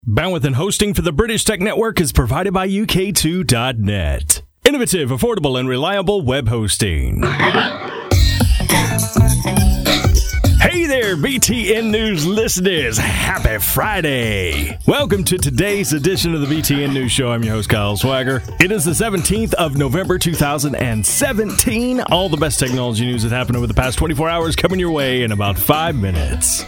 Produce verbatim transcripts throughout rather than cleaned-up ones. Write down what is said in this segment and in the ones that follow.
Bandwidth and hosting for the British Tech Network is provided by U K two dot net. Innovative, affordable, and reliable web hosting. Hey there, B T N News listeners. Happy Friday. Welcome to today's edition of the B T N News Show. I'm your host, Kyle Swagger. It is the seventeenth of November, two thousand seventeen. All the best technology news that happened over the past twenty-four hours coming your way in about five minutes.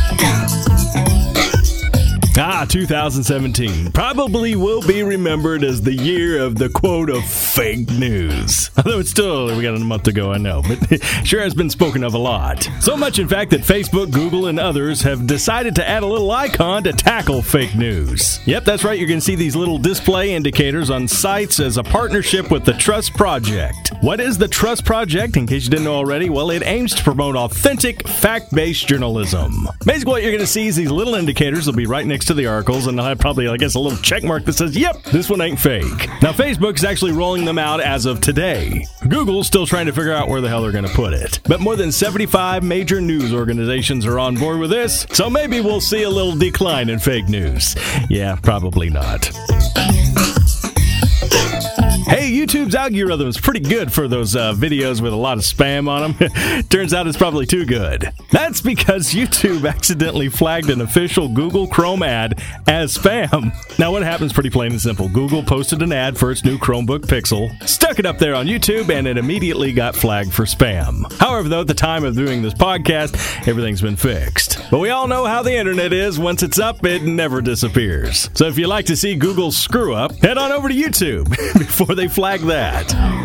Ah, two thousand seventeen probably will be remembered as the year of the quote of fake news. Although it's still, we got a month to go, I know, but sure has been spoken of a lot. So much, in fact, that Facebook, Google, and others have decided to add a little icon to tackle fake news. Yep, that's right, you're going to see these little display indicators on sites as a partnership with the Trust Project. What is the Trust Project, in case you didn't know already? Well, it aims to promote authentic, fact-based journalism. Basically, what you're going to see is these little indicators will be right next to the articles, and they'll have probably, I guess, a little check mark that says, yep, this one ain't fake. Now, Facebook is actually rolling them out as of today. Google's still trying to figure out where the hell they're going to put it. But more than seventy-five major news organizations are on board with this, so maybe we'll see a little decline in fake news. Yeah, probably not. Hey, YouTube's algorithm is pretty good for those uh, videos with a lot of spam on them. Turns out it's probably too good. That's because YouTube accidentally flagged an official Google Chrome ad as spam. Now, what happens? Pretty plain and simple. Google posted an ad for its new Chromebook Pixel, stuck it up there on YouTube, and it immediately got flagged for spam. However, though, at the time of doing this podcast, everything's been fixed. But we all know how the internet is. Once it's up, it never disappears. So if you like to see Google's screw up, head on over to YouTube before they flag that.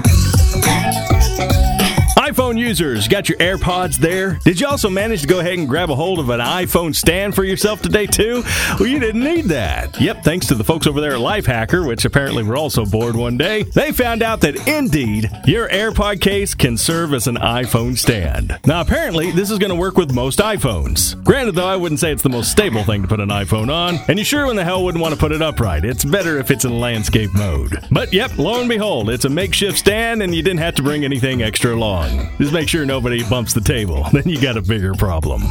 iPhone users, got your AirPods there? Did you also manage to go ahead and grab a hold of an iPhone stand for yourself today too? Well, you didn't need that. Yep, thanks to the folks over there at Lifehacker, which apparently were also bored one day, they found out that indeed, your AirPod case can serve as an iPhone stand. Now, apparently, this is going to work with most iPhones. Granted, though, I wouldn't say it's the most stable thing to put an iPhone on, and you sure in the hell wouldn't want to put it upright. It's better if it's in landscape mode. But yep, lo and behold, it's a makeshift stand, and you didn't have to bring anything extra long. Just make sure nobody bumps the table. Then you got a bigger problem.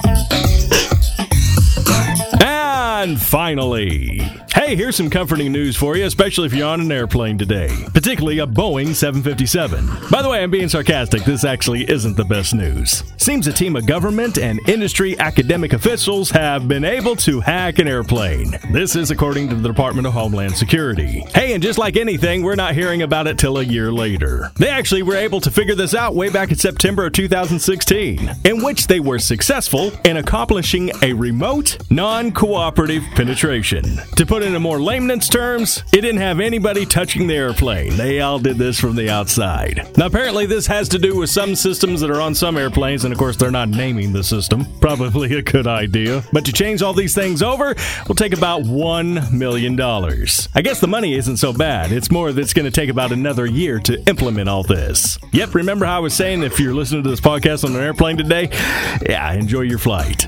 And finally, hey, here's some comforting news for you, especially if you're on an airplane today, particularly a Boeing seven fifty-seven. By the way, I'm being sarcastic. This actually isn't the best news. Seems a team of government and industry academic officials have been able to hack an airplane. This is according to the Department of Homeland Security. Hey, and just like anything, we're not hearing about it till a year later. They actually were able to figure this out way back in September of two thousand sixteen, in which they were successful in accomplishing a remote, non-cooperative penetration. To put it in more layman's terms, it didn't have anybody touching the airplane. They all did this from the outside. Now, apparently this has to do with some systems that are on some airplanes, and of course they're not naming the system. Probably a good idea. But to change all these things over will take about one million dollars. I guess the money isn't so bad. It's more that it's going to take about another year to implement all this. Yep, remember how I was saying if you're listening to this podcast on an airplane today? Yeah, enjoy your flight.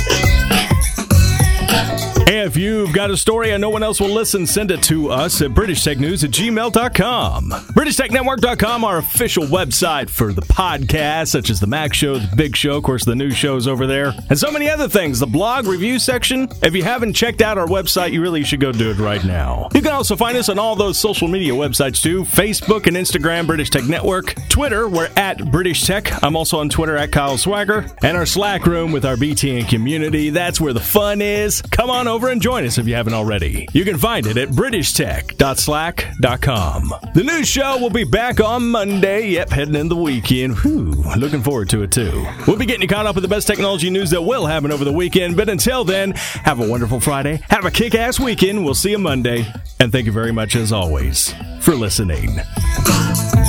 If you've got a story and no one else will listen, send it to us at british tech news at gmail dot com. british tech network dot com, our official website for the podcast, such as the Mac Show, the Big Show, of course, the news shows over there, and so many other things. The blog review section. If you haven't checked out our website, you really should go do it right now. You can also find us on all those social media websites too. Facebook and Instagram, British Tech Network. Twitter, we're at British Tech. I'm also on Twitter at Kyle Swagger. And our Slack room with our B T N community. That's where the fun is. Come on over and join us if you haven't already. You can find it at british tech dot slack dot com. The news show will be back on Monday. Yep, heading in the weekend. Whew, looking forward to it too. We'll be getting you caught up with the best technology news that will happen over the weekend. But until then, have a wonderful Friday. Have a kick-ass weekend. We'll see you Monday. And thank you very much, as always, for listening.